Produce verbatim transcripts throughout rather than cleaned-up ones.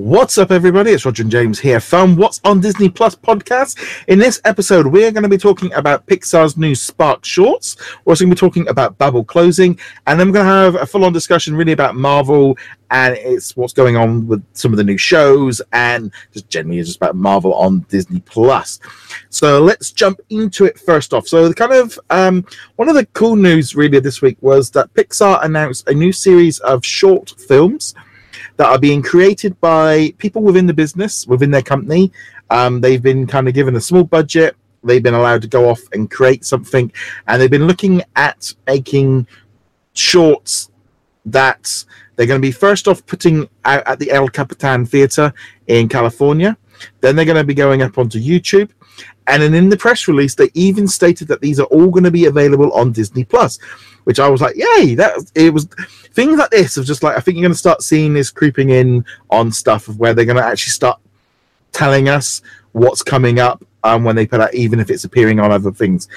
What's up, everybody? It's Roger and James here from What's on Disney Plus podcast. In this episode, we're going to be talking about Pixar's new Spark shorts. We're also going to be talking about Bubble closing, and then we're going to have a full-on discussion really about Marvel and it's what's going on with some of the new shows, and just generally just about Marvel on Disney Plus. So let's jump into it first off. So the kind of um, one of the cool news really this week was that Pixar announced a new series of short films that are being created by people within the business, within their company. Um, they've been kind of given a small budget. They've been allowed to go off and create something. And they've been looking at making shorts that they're going to be first off putting out at the El Capitan Theater in California. Then they're going to be going up onto YouTube. And then in the press release, they even stated that these are all going to be available on Disney Plus, which I was like, yay! That it was things like this of just like I think you're going to start seeing this creeping in on stuff of where they're going to actually start telling us what's coming up um, when they put out, even if it's appearing on other things.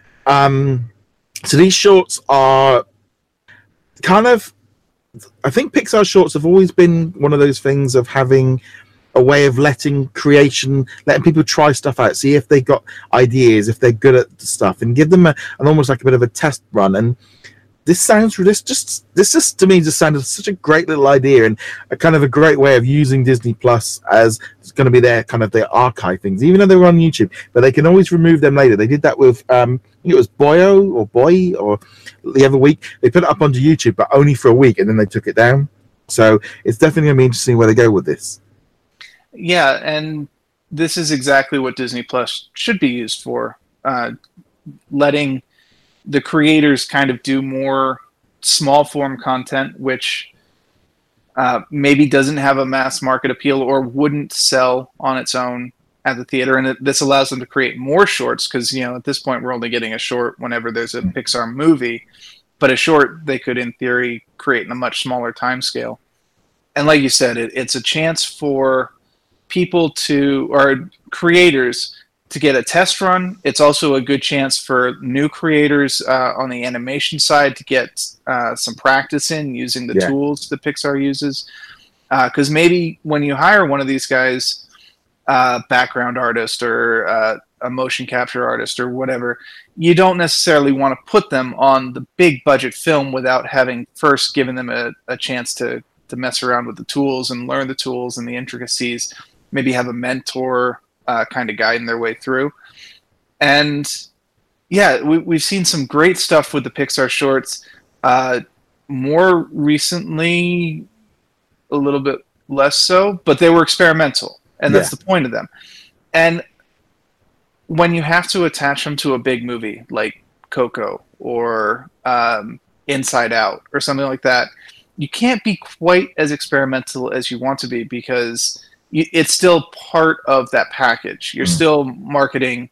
Um, so these shorts are kind of, I think Pixar shorts have always been one of those things of having a way of letting creation, letting people try stuff out, see if they got ideas, if they're good at the stuff, and give them a, an almost like a bit of a test run. And this sounds this just this just to me just sounded such a great little idea and a kind of a great way of using Disney Plus as it's going to be their kind of their archive things, even though they were on YouTube, but they can always remove them later. They did that with um, I think it was Boyo or Boy or the other week. They put it up onto YouTube, but only for a week, and then they took it down. So it's definitely going to be interesting where they go with this. Yeah, and this is exactly what Disney Plus should be used for, uh, letting the creators kind of do more small form content, which uh, maybe doesn't have a mass market appeal or wouldn't sell on its own at the theater. And it, this allows them to create more shorts because, you know, at this point we're only getting a short whenever there's a Pixar movie, but a short they could, in theory, create in a much smaller time scale. And like you said, it, it's a chance for people to, or creators to get a test run. It's also a good chance for new creators uh, on the animation side to get uh, some practice in using the yeah. tools that Pixar uses. Because uh, maybe when you hire one of these guys, uh, background artist or uh, a motion capture artist or whatever, you don't necessarily want to put them on the big budget film without having first given them a, a chance to, to mess around with the tools and learn the tools and the intricacies. Maybe have a mentor uh, kind of guiding their way through. And yeah, we, we've seen some great stuff with the Pixar shorts. Uh, more recently, a little bit less so, but they were experimental. And that's yeah. the point of them. And when you have to attach them to a big movie like Coco or um, Inside Out or something like that, you can't be quite as experimental as you want to be because it's still part of that package. You're mm. still marketing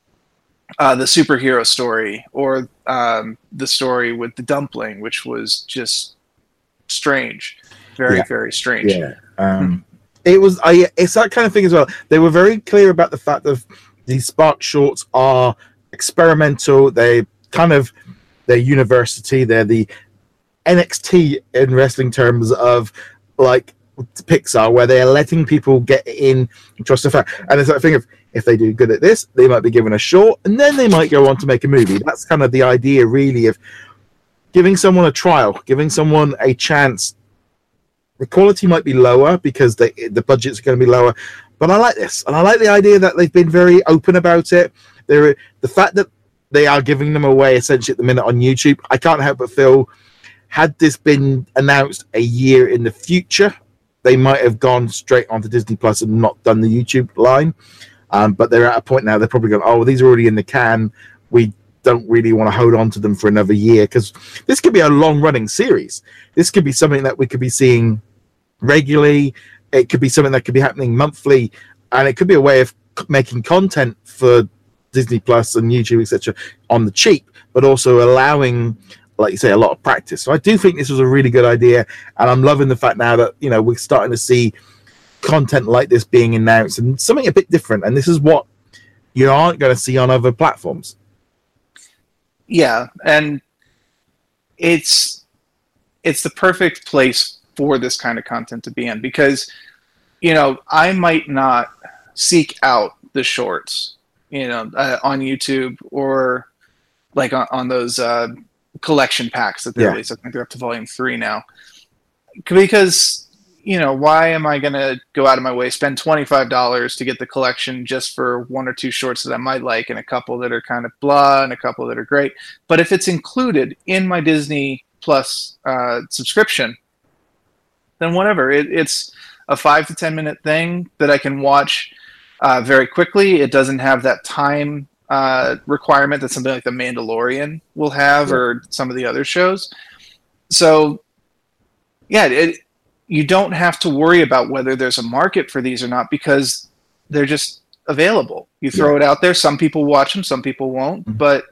uh, the superhero story or um, the story with the dumpling, which was just strange, very, yeah. very strange. Yeah, um, mm. it was. I. It's that kind of thing as well. They were very clear about the fact that these Spark shorts are experimental. They kind of they're university. They're the N X T in wrestling terms of like Pixar, where they're letting people get in and trust the fact. And it's that thing of if they do good at this, they might be given a short, and then they might go on to make a movie. That's kind of the idea, really, of giving someone a trial, giving someone a chance. The quality might be lower because they, the budgets are going to be lower, but I like this, and I like the idea that they've been very open about it. They're the fact that they are giving them away essentially at the minute on YouTube. I can't help but feel, had this been announced a year in the future, they might have gone straight onto Disney Plus and not done the YouTube line. Um, but they're at a point now, they're probably going, oh, these are already in the can. We don't really want to hold on to them for another year because this could be a long-running series. This could be something that we could be seeing regularly. It could be something that could be happening monthly. And it could be a way of making content for Disney Plus and YouTube, et cetera, on the cheap, but also allowing, like you say, a lot of practice. So I do think this was a really good idea, and I'm loving the fact now that, you know, we're starting to see content like this being announced and something a bit different, and this is what you aren't going to see on other platforms. Yeah, and it's it's the perfect place for this kind of content to be in because you know, I might not seek out the shorts, you know, uh, on YouTube or like on, on those uh, collection packs that they Yeah. release. I think they're up to volume three now. Because, you know, why am I going to go out of my way, spend twenty-five dollars to get the collection just for one or two shorts that I might like and a couple that are kind of blah and a couple that are great? But if it's included in my Disney Plus uh, subscription, then whatever. It, it's a five to ten minute thing that I can watch uh, very quickly. It doesn't have that time uh, requirement that something like The Mandalorian will have, yeah. or some of the other shows. So, yeah, it, you don't have to worry about whether there's a market for these or not because they're just available. You throw yeah. it out there. Some people watch them, some people won't. Mm-hmm. But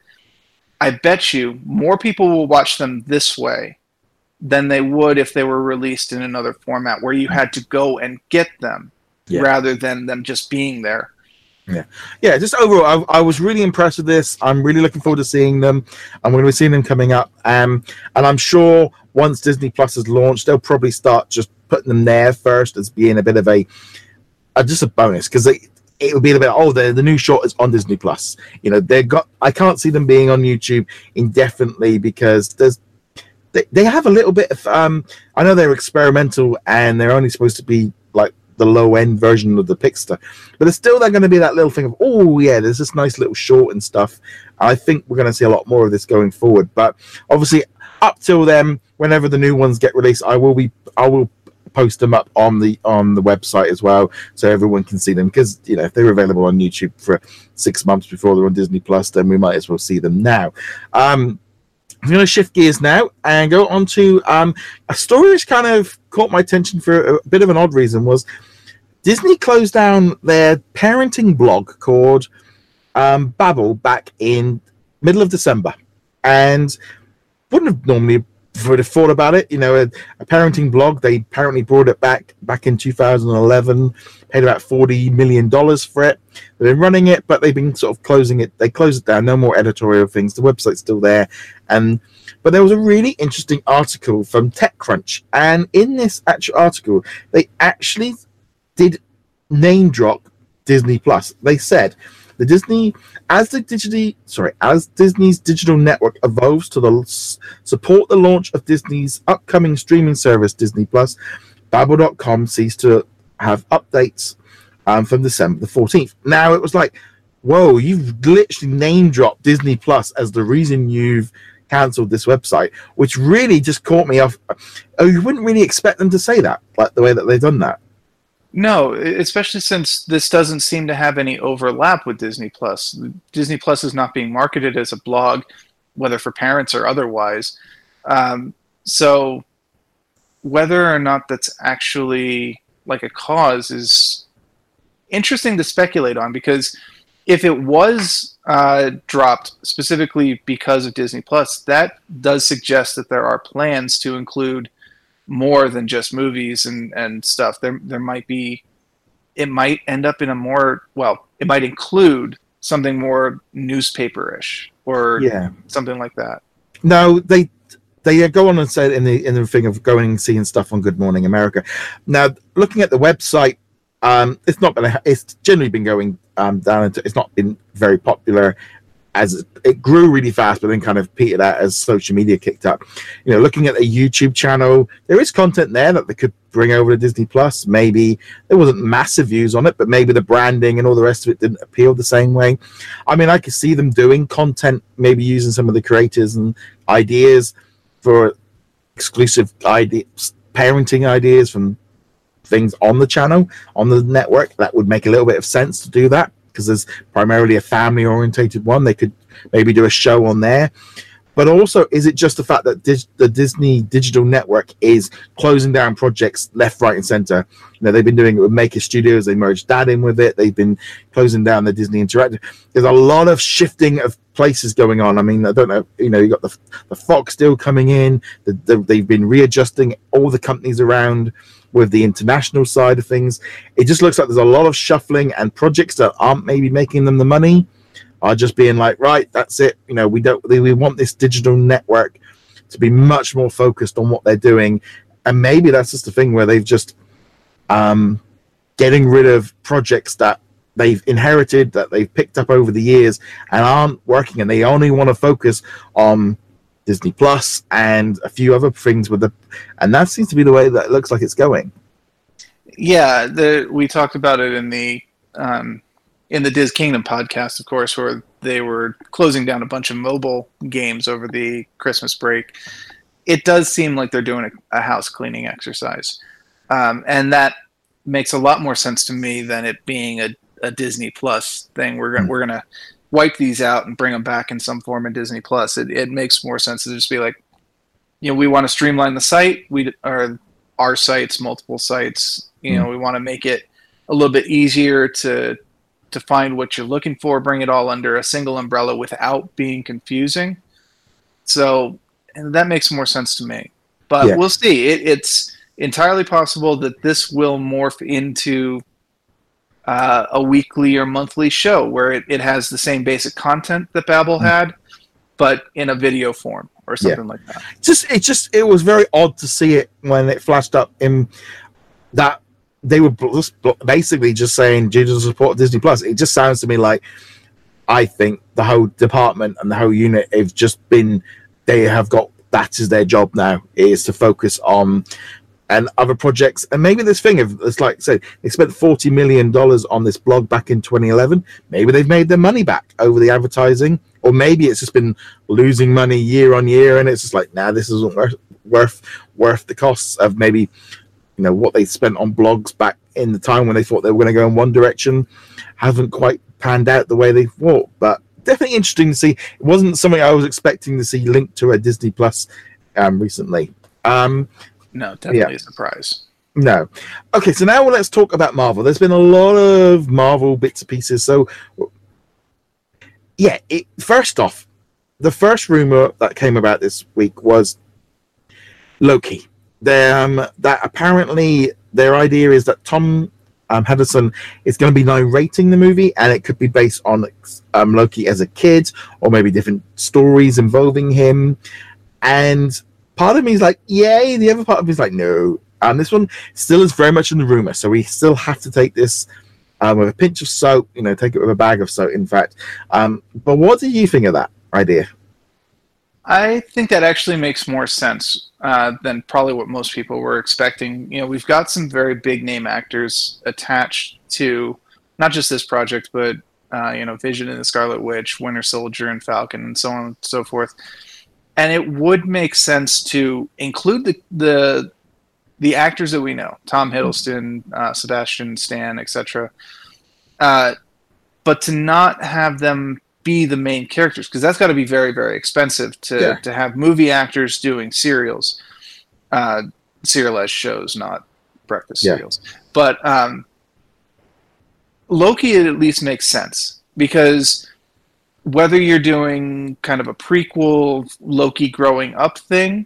I bet you more people will watch them this way than they would if they were released in another format where you had to go and get them yeah. rather than them just being there. Yeah, yeah. Just overall, I, I was really impressed with this. I'm really looking forward to seeing them. I'm going to be seeing them coming up, um, and I'm sure once Disney Plus is launched, they'll probably start just putting them there first as being a bit of a, uh, just a bonus because it it would be a bit. Oh, the the new short is on Disney Plus. You know, they got. I can't see them being on YouTube indefinitely because there's. They they have a little bit of. Um, I know they're experimental and they're only supposed to be like the low end version of the Pixar, but it's still they're going to be that little thing of oh yeah, there's this nice little short and stuff. I think we're going to see a lot more of this going forward. But obviously, up till then, whenever the new ones get released, I will be I will post them up on the on the website as well, so everyone can see them. Because you know if they're available on YouTube for six months before they're on Disney Plus, then we might as well see them now. Um, I'm going to shift gears now and go on to um, a story which kind of caught my attention for a bit of an odd reason. Was Disney closed down their parenting blog called um, Babble back in middle of December, and wouldn't have normally would have thought about it. You know, a, a parenting blog. They apparently brought it back back in two thousand eleven, paid about forty million dollars for it. They've been running it, but they've been sort of closing it. They closed it down. No more editorial things. The website's still there. And but there was a really interesting article from TechCrunch, and in this actual article, they actually did name drop Disney Plus. They said the Disney as the digitally sorry as Disney's digital network evolves to the support the launch of Disney's upcoming streaming service Disney Plus, Babble dot com ceased to have updates um, from December the fourteenth. Now it was like, whoa, you've literally name dropped Disney Plus as the reason you've cancelled this website, which really just caught me off. Oh, you wouldn't really expect them to say that, like the way that they've done that. No, especially since this doesn't seem to have any overlap with Disney Plus. Disney Plus is not being marketed as a blog, whether for parents or otherwise. Um, so whether or not that's actually like a cause is interesting to speculate on, because if it was uh, dropped specifically because of Disney Plus, that does suggest that there are plans to include more than just movies and, and stuff. There there might be, it might end up in a more, well, it might include something more newspaper-ish or yeah. something like that. No, they they go on and say in the in the thing of going and seeing stuff on Good Morning America. Now, looking at the website, um, it's not been, it's generally been going um, down into, it's not been very popular. As it grew really fast, but then kind of petered out as social media kicked up. You know, looking at the YouTube channel, there is content there that they could bring over to Disney Plus. Maybe there wasn't massive views on it, but maybe the branding and all the rest of it didn't appeal the same way. I mean, I could see them doing content, maybe using some of the creators and ideas for exclusive ideas, parenting ideas from things on the channel, on the network. That would make a little bit of sense to do that, because there's primarily a family-orientated one. They could maybe do a show on there. But also, is it just the fact that dig- the Disney Digital Network is closing down projects left, right, and center? You know, they've been doing it with Maker Studios. They merged that in with it. They've been closing down the Disney Interactive. There's a lot of shifting of places going on. I mean, I don't know. You know, you got the the Fox deal coming in. The, the, they've been readjusting all the companies around with the international side of things. It just looks like there's a lot of shuffling, and projects that aren't maybe making them the money are just being like, right, that's it. You know, we don't, we want this digital network to be much more focused on what they're doing. And maybe that's just the thing where they've just, um, getting rid of projects that they've inherited, that they've picked up over the years and aren't working, and they only want to focus on Disney Plus and a few other things with the, and that seems to be the way that it looks like it's going. Yeah, the, we talked about it in the um, in the Diz Kingdom podcast, of course, where they were closing down a bunch of mobile games over the Christmas break. It does seem like they're doing a, a house cleaning exercise, um, and that makes a lot more sense to me than it being a, a Disney Plus thing. We're gonna mm. we're gonna wipe these out and bring them back in some form in Disney Plus. It it makes more sense to just be like, you know, we want to streamline the site. We or our sites, multiple sites. You know, mm. we want to make it a little bit easier to to find what you're looking for. Bring it all under a single umbrella without being confusing. So, and that makes more sense to me. But yeah. we'll see. It, it's entirely possible that this will morph into uh, a weekly or monthly show where it, it has the same basic content that Babbel mm. had, but in a video form or something yeah. like that. Just it just it was very odd to see it when it flashed up in that they were just basically just saying due to the support of Disney Plus. It just sounds to me like I think the whole department and the whole unit have just been they have got that is their job now, is to focus on and other projects. And maybe this thing of it's like I said, they spent forty million dollars on this blog back in twenty eleven. Maybe they've made their money back over the advertising, or maybe it's just been losing money year on year, and it's just like, nah, this isn't worth worth worth the costs of maybe, you know, what they spent on blogs back in the time when they thought they were going to go in one direction haven't quite panned out the way they thought. But definitely interesting to see. It wasn't something I was expecting to see linked to a Disney Plus um, recently. Um, no, definitely yeah. a surprise. No. Okay, so now let's talk about Marvel. There's been a lot of Marvel bits and pieces. So, yeah, it, first off, the first rumor that came about this week was Loki. Um, that apparently their idea is that Tom um, Hiddleston is going to be narrating the movie, and it could be based on um, Loki as a kid, or maybe different stories involving him. And part of me is like, yay. The other part of me is like, no. And this one still is very much in the rumor, so we still have to take this um, with a pinch of salt. You know, take it with a bag of salt, in fact. Um, but what do you think of that idea? I think that actually makes more sense uh, than probably what most people were expecting. You know, we've got some very big name actors attached to not just this project, but uh, you know, Vision and the Scarlet Witch, Winter Soldier and Falcon, and so on and so forth. And it would make sense to include the the the actors that we know: Tom Hiddleston, uh, Sebastian Stan, et cetera. Uh, but to not have them be the main characters, because that's got to be very, very expensive to yeah. to have movie actors doing serials, uh, serialized shows, not breakfast yeah. serials. But um, Loki, it at least makes sense, because whether you're doing kind of a prequel Loki growing up thing,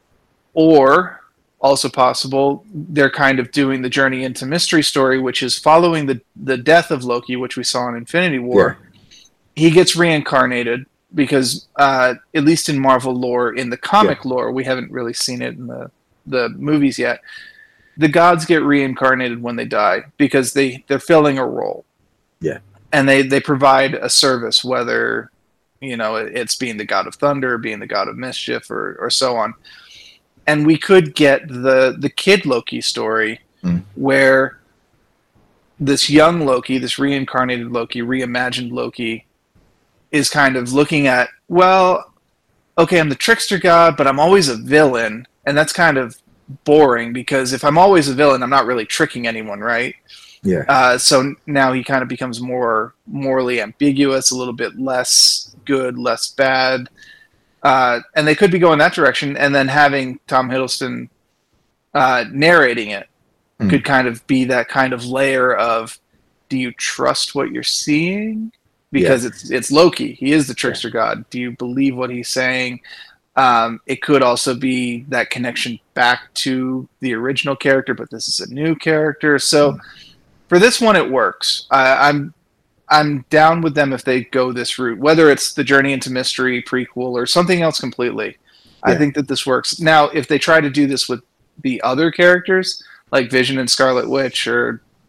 or also possible they're kind of doing the Journey into Mystery story, which is following the the death of Loki, which we saw in Infinity War. Yeah. He gets reincarnated because, uh, at least in Marvel lore, in the comic yeah. lore, we haven't really seen it in the, the movies yet. The gods get reincarnated when they die because they, they're filling a role. Yeah. And they, they provide a service, whether, you know, it's being the god of thunder, being the god of mischief, or, or so on. And we could get the, the kid Loki story mm. where this young Loki, this reincarnated Loki, reimagined Loki, is kind of looking at, well, okay, I'm the trickster god, but I'm always a villain, and that's kind of boring, because if I'm always a villain, I'm not really tricking anyone, right? Yeah. Uh, so now he kind of becomes more morally ambiguous, a little bit less good, less bad, uh, and they could be going that direction, and then having Tom Hiddleston uh, narrating it mm. could kind of be that kind of layer of, do you trust what you're seeing? Because yeah. it's it's Loki. He is the trickster yeah. god. Do you believe what he's saying? Um, it could also be that connection back to the original character, but this is a new character. So mm. for this one, it works. I, I'm I'm down with them if they go this route, whether it's the Journey into Mystery prequel or something else completely. Yeah. I think that this works. Now, if they try to do this with the other characters, like Vision and Scarlet Witch, or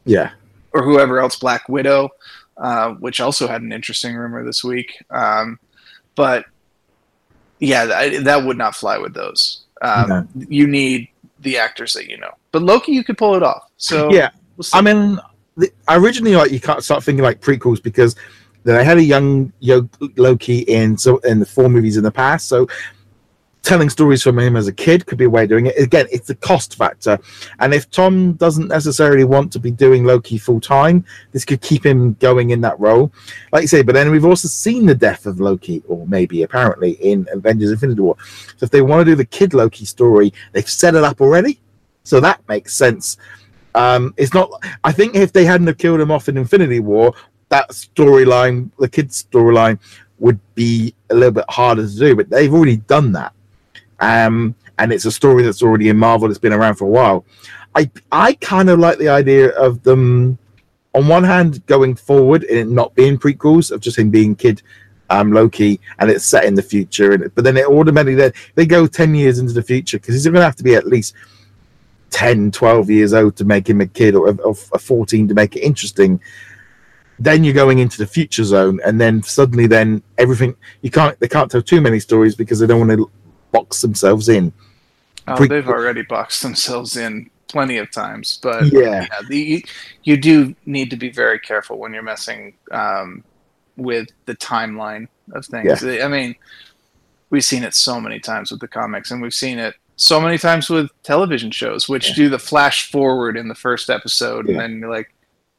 Yeah. Or whoever else, Black Widow, uh, which also had an interesting rumor this week. Um, but yeah, that, that would not fly with those. Um, No. You need the actors that you know. But Loki, you could pull it off. So yeah, we'll see. I mean, the, originally, like you can't start thinking like prequels because they had a young Yo- Loki in so in the four movies in the past. So telling stories from him as a kid could be a way of doing it. Again, it's the cost factor, and if Tom doesn't necessarily want to be doing Loki full time, this could keep him going in that role, like you say. But then we've also seen the death of Loki, or maybe apparently in Avengers: Infinity War. So if they want to do the kid Loki story, they've set it up already, so that makes sense. Um, it's not. I think if they hadn't have killed him off in Infinity War, that storyline, the kid's storyline, would be a little bit harder to do. But they've already done that. Um, and it's a story that's already in Marvel. It's been around for a while. I I kind of like the idea of them, on one hand, going forward and it not being prequels of just him being kid um, Loki, and it's set in the future. And but then it automatically then they go ten years into the future because he's going to have to be at least ten, twelve years old to make him a kid, or, or fourteen to make it interesting. Then you're going into the future zone, and then suddenly, then everything you can't they can't tell too many stories because they don't want to box themselves in. Oh, Pre- they've already boxed themselves in plenty of times, but yeah, yeah the, you do need to be very careful when you're messing um, with the timeline of things. Yeah. I mean, we've seen it so many times with the comics, and we've seen it so many times with television shows, which yeah. do the flash forward in the first episode, yeah. and then you're like,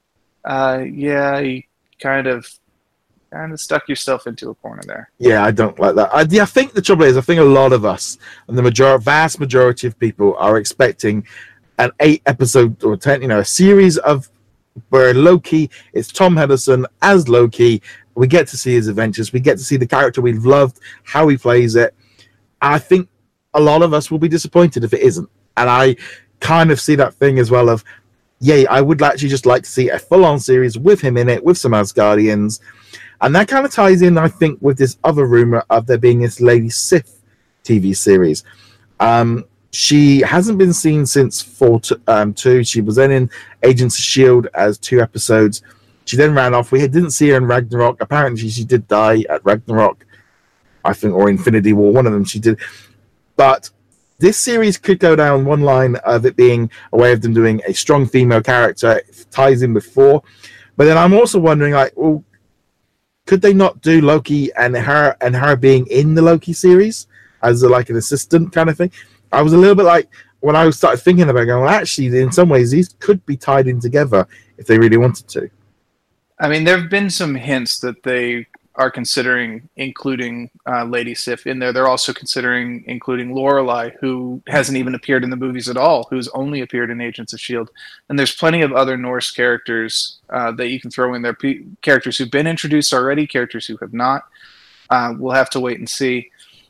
uh, yeah, you kind of kind of stuck yourself into a corner there. Yeah, I don't like that. I, I think the trouble is, I think a lot of us, and the major, vast majority of people, are expecting an eight episode or ten, you know, a series of where Loki, it's Tom Hiddleston as Loki. We get to see his adventures. We get to see the character we've loved, how he plays it. I think a lot of us will be disappointed if it isn't. And I kind of see that thing as well of, yeah, I would actually just like to see a full-on series with him in it, with some Asgardians. And that kind of ties in, I think, with this other rumor of there being this Lady Sif T V series. Um, she hasn't been seen since four to, um, two. She was then in Agents of S H I E L D as two episodes. She then ran off. We didn't see her in Ragnarok. Apparently, she did die at Ragnarok, I think, or Infinity War. One of them she did. But this series could go down one line of it being a way of them doing a strong female character. It ties in with four. But then I'm also wondering, like, well, could they not do Loki and her and her being in the Loki series as a, like an assistant kind of thing? I was a little bit like, when I started thinking about it, going, well, actually, in some ways, these could be tied in together if they really wanted to. I mean, there have been some hints that they are considering including uh, Lady Sif in there. They're also considering including Lorelei, who hasn't even appeared in the movies at all, who's only appeared in Agents of S H I E L D. And there's plenty of other Norse characters uh, that you can throw in there, P- characters who've been introduced already, characters who have not. Uh, we'll have to wait and see.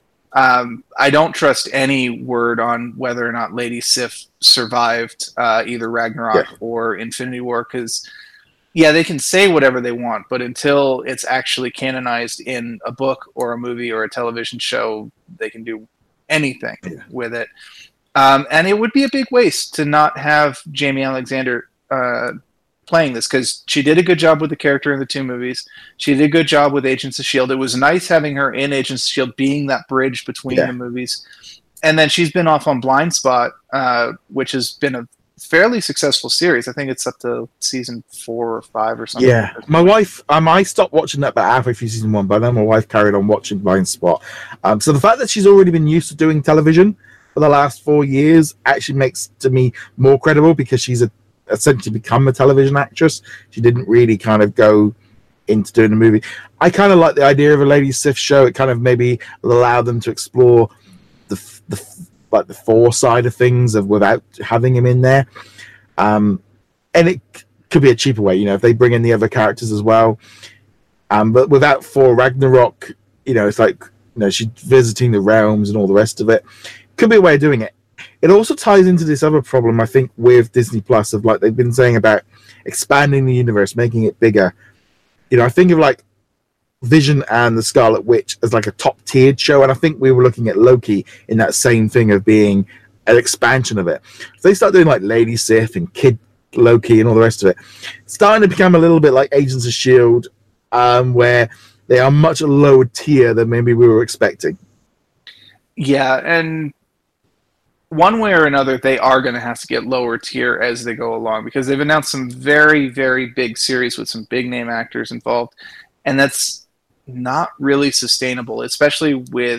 Um, I don't trust any word on whether or not Lady Sif survived uh, either Ragnarok yeah. or Infinity War, because yeah, they can say whatever they want, but until it's actually canonized in a book or a movie or a television show, they can do anything yeah. with it. Um, and it would be a big waste to not have Jamie Alexander uh, playing this, because she did a good job with the character in the two movies. She did a good job with Agents of S H I E L D. It was nice having her in Agents of S H I E L D, being that bridge between yeah. the movies. And then she's been off on Blind Spot, uh, which has been a fairly successful series. I think it's up to season four or five or something. Yeah, my wife, um, I stopped watching that about halfway through season one, but then my wife carried on watching Blind Spot. Um, so the fact that she's already been used to doing television for the last four years actually makes to me more credible, because she's a, essentially become a television actress. She didn't really kind of go into doing a movie. I kind of like the idea of a Lady Sif show. It kind of maybe allowed them to explore the the like the Thor side of things of without having him in there. Um, and it c- could be a cheaper way, you know, if they bring in the other characters as well. Um, but without Thor Ragnarok, you know, it's like, you know, she's visiting the realms and all the rest of it. Could be a way of doing it. It also ties into this other problem, I think, with Disney Plus, of like they've been saying about expanding the universe, making it bigger. You know, I think of like Vision and the Scarlet Witch as like a top-tiered show, and I think we were looking at Loki in that same thing of being an expansion of it. If they start doing like Lady Sif and Kid Loki and all the rest of it. It's starting to become a little bit like Agents of S H I E L D, um, where they are much lower tier than maybe we were expecting. Yeah, and one way or another, they are going to have to get lower tier as they go along, because they've announced some very, very big series with some big name actors involved, and that's not really sustainable, especially with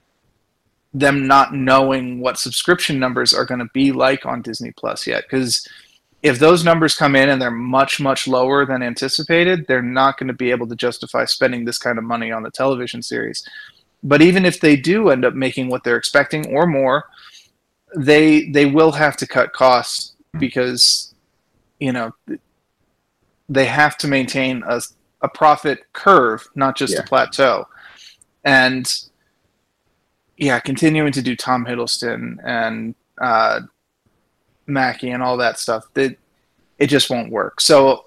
them not knowing what subscription numbers are going to be like on Disney Plus yet. Because if those numbers come in and they're much, much lower than anticipated, they're not going to be able to justify spending this kind of money on the television series. But even if they do end up making what they're expecting or more, they they will have to cut costs, because, you know, they have to maintain a, a profit curve, not just yeah. a plateau. And yeah, continuing to do Tom Hiddleston and uh, Mackie and all that stuff, it, it just won't work. So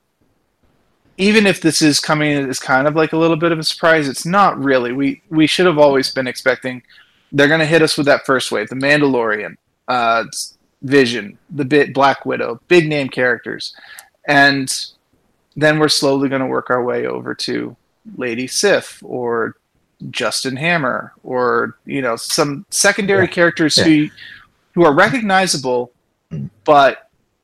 even if this is coming as kind of like a little bit of a surprise, it's not really. We we should have always been expecting they're going to hit us with that first wave, The Mandalorian, uh, Vision, the bit Black Widow, big name characters. And then we're slowly going to work our way over to Lady Sif or Justin Hammer, or, you know, some secondary yeah. characters yeah. who who are recognizable, but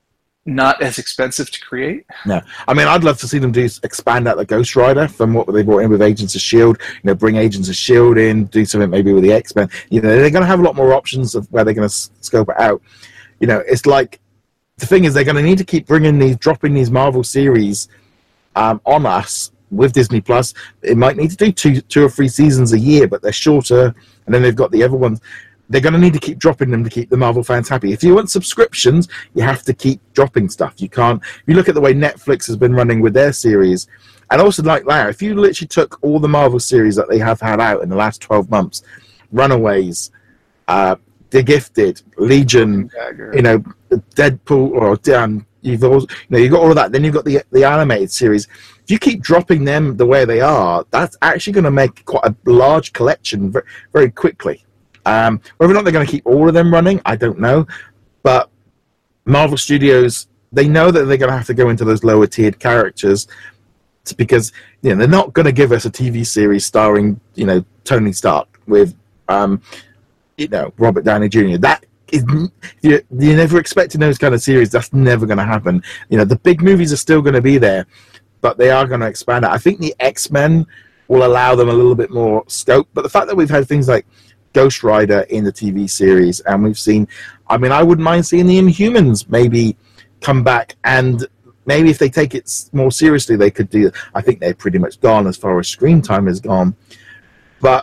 not as expensive to create. No, I mean, I'd love to see them do expand out the Ghost Rider from what they brought in with Agents of S H I E L D. You know, bring Agents of S H I E L D in, do something maybe with the X-Men. You know, they're going to have a lot more options of where they're going to scope it out. You know, it's like, the thing is, they're going to need to keep bringing these, dropping these Marvel series um, on us with Disney Plus. It might need to do two, two or three seasons a year, but they're shorter, and then they've got the other ones. They're going to need to keep dropping them to keep the Marvel fans happy. If you want subscriptions, you have to keep dropping stuff. You can't. If you look at the way Netflix has been running with their series, and also like that, if you literally took all the Marvel series that they have had out in the last twelve months, Runaways, uh, The Gifted, Legion, you know, Deadpool, or um, you've also, you know, you've got all of that. Then you've got the the animated series. If you keep dropping them the way they are, that's actually going to make quite a large collection very, very quickly. Um, whether or not they're going to keep all of them running, I don't know. But Marvel Studios, they know that they're going to have to go into those lower tiered characters, because, you know, they're not going to give us a T V series starring, you know, Tony Stark with, um, you know, Robert Downey Junior That is, you, you're never expecting those kind of series. That's never going to happen. You know, the big movies are still going to be there, but they are going to expand it. I think the X-Men will allow them a little bit more scope. But the fact that we've had things like Ghost Rider in the T V series, and we've seen, I mean, I wouldn't mind seeing the Inhumans maybe come back, and maybe if they take it more seriously, they could do. I think they're pretty much gone as far as screen time is gone. But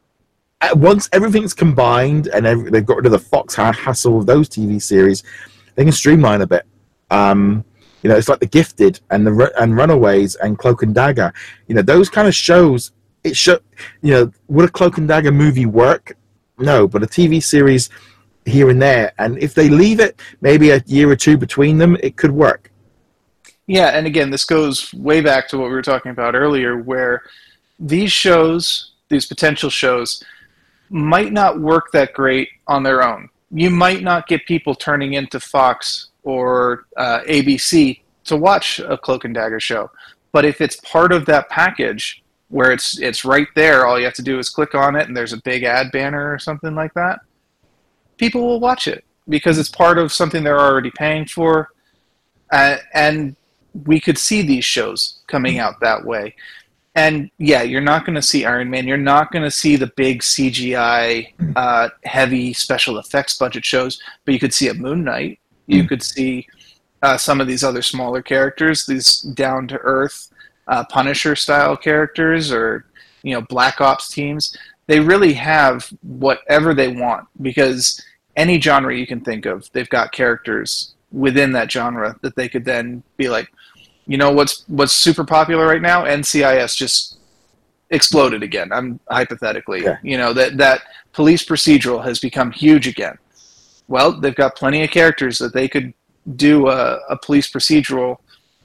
once everything's combined and every, they've got rid of the Fox hassle of those T V series, they can streamline a bit. Um, you know, it's like The Gifted and the and Runaways and Cloak and Dagger. You know, those kind of shows. It should, you know, would a Cloak and Dagger movie work? No, but a T V series here and there, and if they leave it maybe a year or two between them, it could work. Yeah, and again, this goes way back to what we were talking about earlier, where these shows, these potential shows, might not work that great on their own. You might not get people turning into Fox or uh, A B C to watch a Cloak and Dagger show, but if it's part of that package, where it's it's right there, all you have to do is click on it, and there's a big ad banner or something like that, people will watch it because it's part of something they're already paying for. Uh, and we could see these shows coming out that way. And yeah, you're not going to see Iron Man. You're not going to see the big C G I, uh, heavy special effects budget shows, but you could see a Moon Knight. You could see uh, some of these other smaller characters, these down-to-earth Uh, Punisher-style characters, or, you know, Black Ops teams. They really have whatever they want, because any genre you can think of, they've got characters within that genre that they could then be like, you know, what's what's super popular right now? N C I S just exploded again. I'm hypothetically, yeah. you know, that that police procedural has become huge again. Well, they've got plenty of characters that they could do a, a police procedural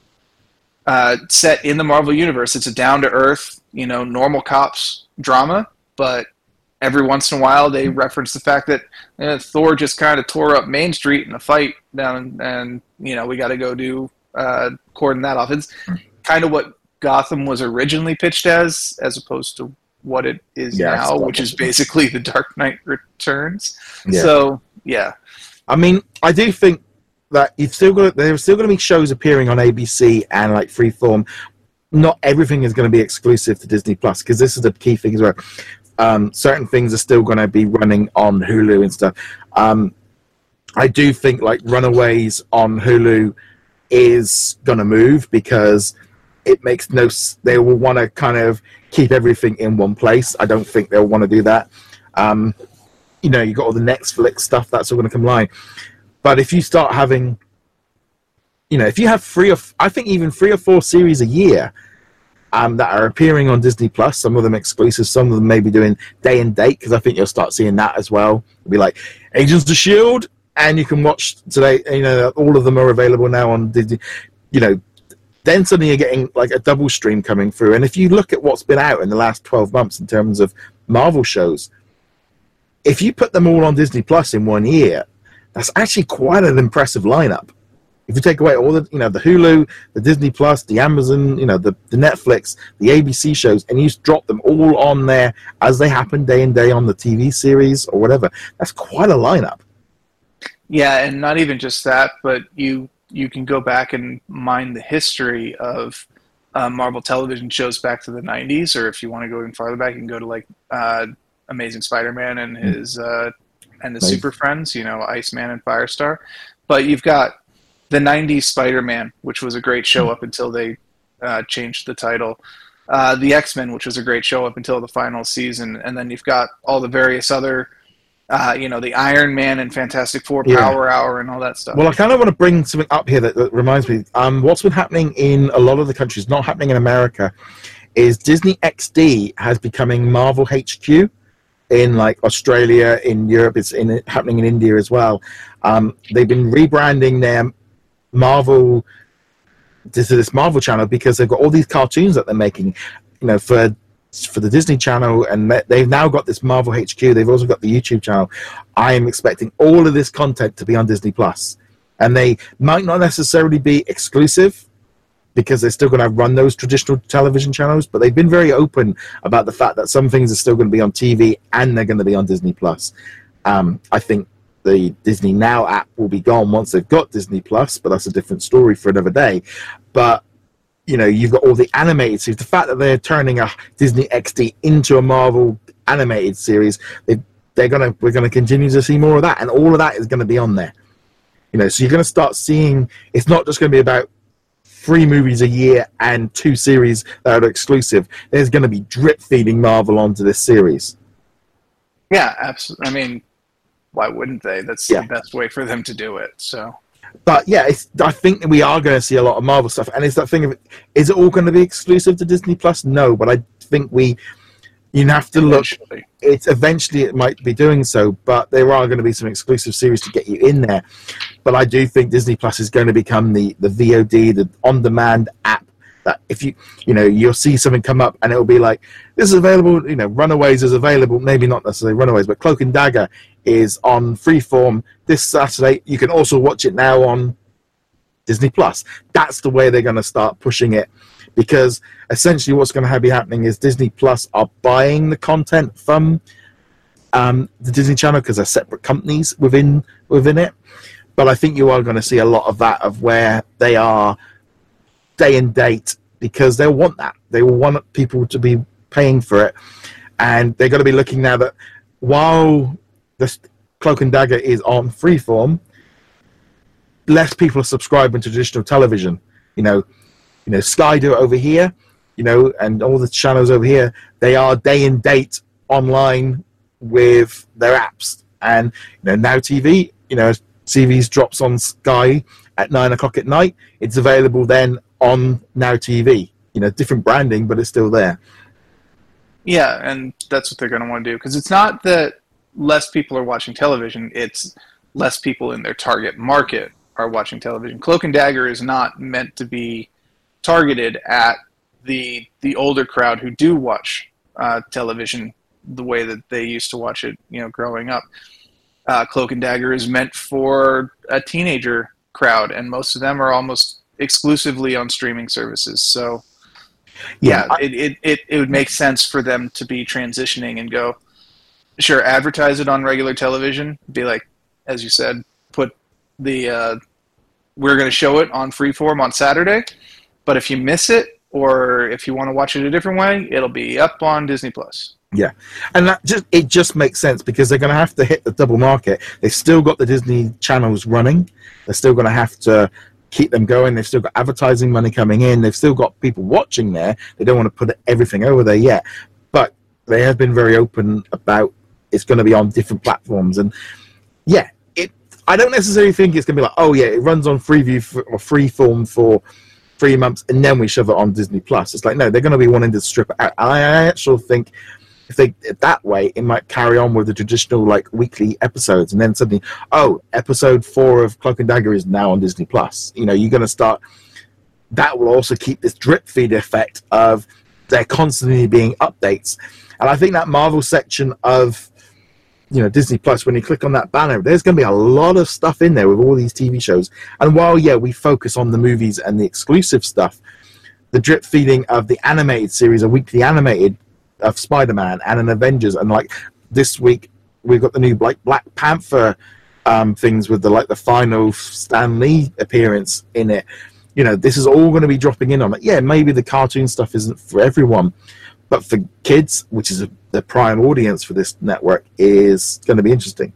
Uh, set in the Marvel Universe. It's a down-to-earth, you know, normal cops drama, but every once in a while they reference the fact that uh, Thor just kind of tore up Main Street in a fight down, and you know we got to go do uh, cordon that off. It's kind of what Gotham was originally pitched as, as opposed to what it is yeah, now, which is basically the Dark Knight Returns. Yeah. So yeah, I mean, I do think that you've still got there's still going to be shows appearing on A B C and like Freeform. Not everything is going to be exclusive to Disney Plus, because this is the key thing as well. Um, certain things are still going to be running on Hulu and stuff. Um, I do think like Runaways on Hulu is going to move, because it makes no. They will want to kind of keep everything in one place. I don't think they'll want to do that. Um, you know, you got all the Netflix stuff that's all going to come live. But if you start having, you know, if you have three or I think even three or four series a year um, that are appearing on Disney Plus, some of them exclusive, some of them maybe doing day and date, because I think you'll start seeing that as well. It'll be like Agents of S H I E L D, and you can watch today. You know, all of them are available now on Disney. You know, then suddenly you're getting like a double stream coming through. And if you look at what's been out in the last twelve months in terms of Marvel shows, if you put them all on Disney Plus in one year, that's actually quite an impressive lineup. If you take away all the, you know, the Hulu, the Disney Plus, the Amazon, you know, the, the Netflix, the A B C shows, and you drop them all on there as they happen day and day on the T V series or whatever, that's quite a lineup. Yeah, and not even just that, but you you can go back and mine the history of uh, Marvel television shows back to the nineties, or if you want to go even farther back, you can go to like uh, Amazing Spider-Man and his uh, and his Nice. super friends, you know, Iceman and Firestar. But you've got the nineties Spider-Man, which was a great show up until they uh, changed the title. Uh, the X-Men, which was a great show up until the final season. And then you've got all the various other, uh, you know, the Iron Man and Fantastic Four Yeah. Power Hour and all that stuff. Well, I kind of want to bring something up here that, that reminds me. Um, what's been happening in a lot of the countries, not happening in America, is Disney X D has becoming Marvel H Q in like Australia, in Europe. It's in happening in India as well. Um, they've been rebranding their Marvel to this Marvel channel because they've got all these cartoons that they're making, you know, for for the Disney Channel, and they've now got this Marvel H Q. They've also got the YouTube channel. I am expecting all of this content to be on Disney Plus, and they might not necessarily be exclusive because they're still going to run those traditional television channels, but they've been very open about the fact that some things are still going to be on T V and they're going to be on Disney Plus. Um, I think the Disney Now app will be gone once they've got Disney Plus, but that's a different story for another day. But you know, you've got all the animated series. The fact that they're turning a Disney X D into a Marvel animated series, they, they're gonna we're gonna continue to see more of that, and all of that is going to be on there. You know, so you're going to start seeing. It's not just going to be about three movies a year and two series that are exclusive. There's going to be drip feeding Marvel onto this series. Yeah, absolutely. I mean, why wouldn't they? That's Yeah. the best way for them to do it. So. But yeah, it's, I think that we are going to see a lot of Marvel stuff, and it's that thing of, is it all going to be exclusive to Disney Plus? No, but I think we, you have to look. Eventually. It's eventually it might be doing so, but there are going to be some exclusive series to get you in there. But I do think Disney Plus is going to become the the V O D, the on-demand app. That if you you know you'll see something come up and it'll be like, this is available. You know, Runaways is available. Maybe not necessarily Runaways, but Cloak and Dagger is on Freeform this Saturday. You can also watch it now on Disney Plus. That's the way they're going to start pushing it, because essentially what's going to be happening is Disney Plus are buying the content from um, the Disney Channel because they're separate companies within within it. But I think you are going to see a lot of that, of where they are day and date, because they'll want that. They will want people to be paying for it, and they're going to be looking now that while this Cloak and Dagger is on Freeform, less people are subscribing to traditional television. You know, you know, Sky do it over here, you know, and all the channels over here, they are day and date online with their apps. And you know, Now T V, you know, T V's drops on Sky at nine o'clock at night. It's available then on Now T V. You know, different branding, but it's still there. Yeah, and that's what they're going to want to do, because it's not that less people are watching television, it's less people in their target market are watching television. Cloak and Dagger is not meant to be targeted at the the older crowd who do watch uh, television the way that they used to watch it, you know, growing up. Uh, Cloak and Dagger is meant for a teenager crowd, and most of them are almost exclusively on streaming services. So, yeah, yeah I, it, it, it, it would make sense for them to be transitioning and go, sure, advertise it on regular television, be like, as you said, put the, uh, we're going to show it on Freeform on Saturday, but if you miss it, or if you want to watch it a different way, it'll be up on Disney Plus. Yeah, and that just it just makes sense because they're going to have to hit the double market. They've still got the Disney channels running. They're still going to have to keep them going. They've still got advertising money coming in. They've still got people watching there. They don't want to put everything over there yet, but they have been very open about it's going to be on different platforms. And yeah, it. I don't necessarily think it's going to be like, oh yeah, it runs on Freeview for, or Freeform for three months and then we shove it on Disney Plus. It's like, no, they're going to be wanting to strip it out. I actually think if they that way, it might carry on with the traditional like weekly episodes, and then suddenly, oh, episode four of Cloak and Dagger is now on Disney Plus. You know, you're going to start. That will also keep this drip feed effect of there constantly being updates, and I think that Marvel section of, you know, Disney Plus, when you click on that banner, there's going to be a lot of stuff in there with all these T V shows. And while yeah, we focus on the movies and the exclusive stuff, the drip feeding of the animated series, a weekly animated of Spider-Man and an Avengers, and like this week we've got the new like Black Panther um, things with the like the final Stan Lee appearance in it. You know, this is all going to be dropping in on it. Yeah, maybe the cartoon stuff isn't for everyone, but for kids, which is a, the prime audience for this network, is going to be interesting.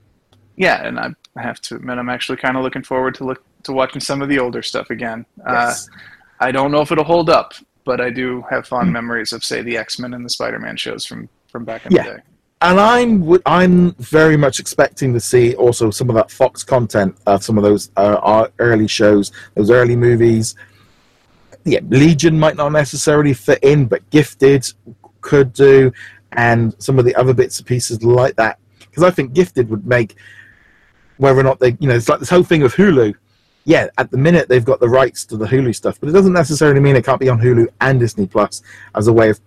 Yeah, and I have to admit, I'm actually kind of looking forward to look to watching some of the older stuff again. Yes. Uh, I don't know if it'll hold up, but I do have fond mm. memories of, say, the X-Men and the Spider-Man shows from, from back in yeah. the day. And I'm I'm very much expecting to see also some of that Fox content, uh, some of those uh, early shows, those early movies. Yeah, Legion might not necessarily fit in, but Gifted could do, and some of the other bits and pieces like that. Because I think Gifted would make, whether or not they, you know, it's like this whole thing with Hulu. Yeah, at the minute they've got the rights to the Hulu stuff, but it doesn't necessarily mean it can't be on Hulu and Disney Plus as a way of.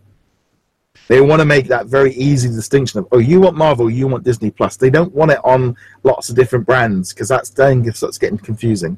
They want to make that very easy distinction of, oh, you want Marvel, you want Disney Plus. They don't want it on lots of different brands because that's then starts getting confusing.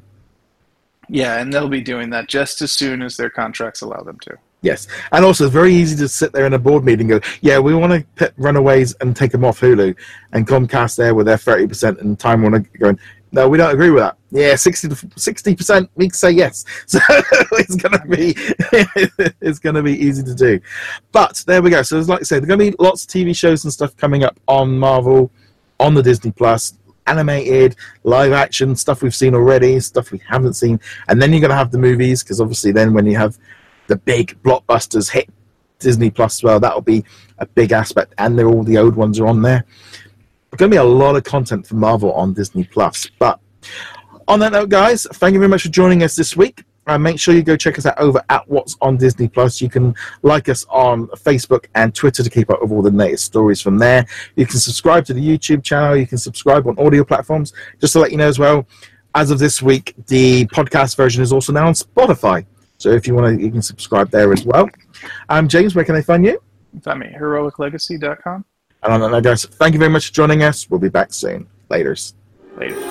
Yeah, and they'll be doing that just as soon as their contracts allow them to. Yes, and also it's very easy to sit there in a board meeting and go, yeah, we want to put Runaways and take them off Hulu, and Comcast there with their thirty percent and Time Warner going, no, we don't agree with that. Yeah, sixty percent we can say yes. So it's going to be it's going to be easy to do. But there we go. So like I said, there's going to be lots of T V shows and stuff coming up on Marvel, on the Disney Plus, animated, live action, stuff we've seen already, stuff we haven't seen. And then you're going to have the movies, because obviously then when you have the big blockbusters hit Disney Plus as well, that'll be a big aspect. And all the old ones are on there. There's going to be a lot of content for Marvel on Disney Plus. But on that note, guys, thank you very much for joining us this week. Uh, make sure you go check us out over at What's on Disney Plus. You can like us on Facebook and Twitter to keep up with all the latest stories from there. You can subscribe to the YouTube channel. You can subscribe on audio platforms. Just to let you know as well, as of this week, the podcast version is also now on Spotify. So if you want to, you can subscribe there as well. Um, James, where can they find you? Find me at heroic legacy dot com. And on that note, guys, thank you very much for joining us. We'll be back soon. Laters. Later.